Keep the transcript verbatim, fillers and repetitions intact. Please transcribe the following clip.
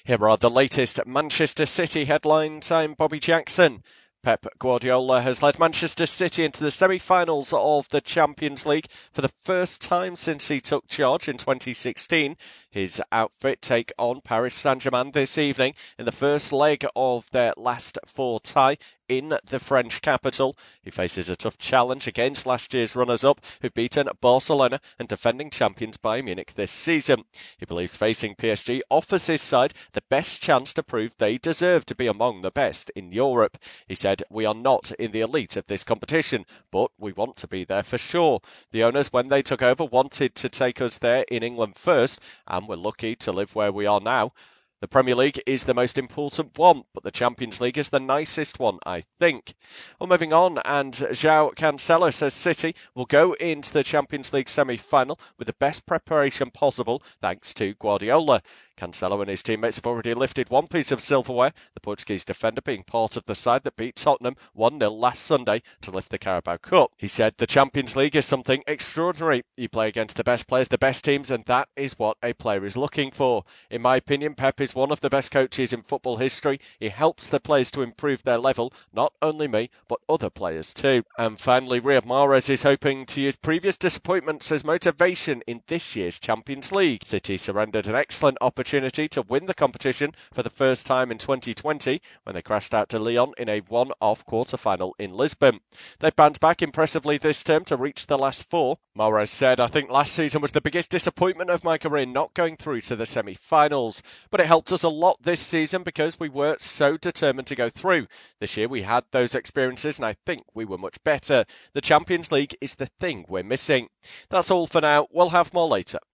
Here are the latest Manchester City headlines. I'm Bobby Jackson. Pep Guardiola has led Manchester City into the semi-finals of the Champions League for the first time since he took charge in twenty sixteen. His outfit take on Paris Saint-Germain this evening in the first leg of their last four tie in the French capital. He faces a tough challenge against last year's runners-up, who've beaten Barcelona and defending champions Bayern Munich this season. He believes facing P S G offers his side the best chance to prove they deserve to be among the best in Europe. He said, "We are not in the elite of this competition, but we want to be there for sure. The owners, when they took over, wanted to take us there in England first, and we're lucky to live where we are now. The Premier League is the most important one, but the Champions League is the nicest one, I think." Well, moving on, and João Cancelo says City will go into the Champions League semi-final with the best preparation possible thanks to Guardiola. Cancelo and his teammates have already lifted one piece of silverware, the Portuguese defender being part of the side that beat Tottenham one nil last Sunday to lift the Carabao Cup. He said, "The Champions League is something extraordinary. You play against the best players, the best teams, and that is what a player is looking for. In my opinion, Pep is one of the best coaches in football history. He helps the players to improve their level, not only me, but other players too." And finally, Riyad Mahrez is hoping to use previous disappointments as motivation in this year's Champions League. City surrendered an excellent opportunity to win the competition for the first time in twenty twenty when they crashed out to Lyon in a one-off quarter-final in Lisbon. They bounced back impressively this term to reach the last four. Mahrez said, "I think last season was the biggest disappointment of my career not going through to the semi-finals, but it helped us a lot this season because we were so determined to go through. This year we had those experiences and I think we were much better. The Champions League is the thing we're missing." That's all for now. We'll have more later.